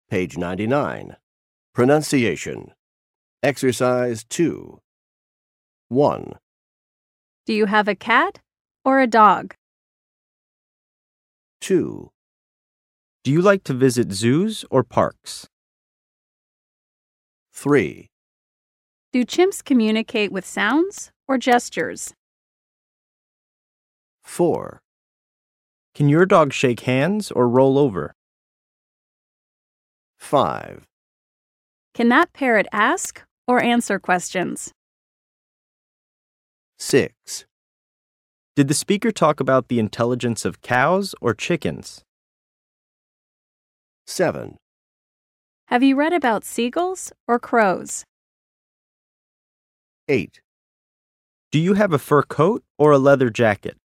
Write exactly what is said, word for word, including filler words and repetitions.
Page ninety-nine. Pronunciation. Exercise two. one. Do you have a cat or a dog? two. Do you like to visit zoos or parks? three. Do chimps communicate with sounds or gestures? four. Can your dog shake hands or roll over? five. Can that parrot ask or answer questions? six. Did the speaker talk about the intelligence of cows or chickens? seven. Have you read about seagulls or crows? eight. Do you have a fur coat or a leather jacket?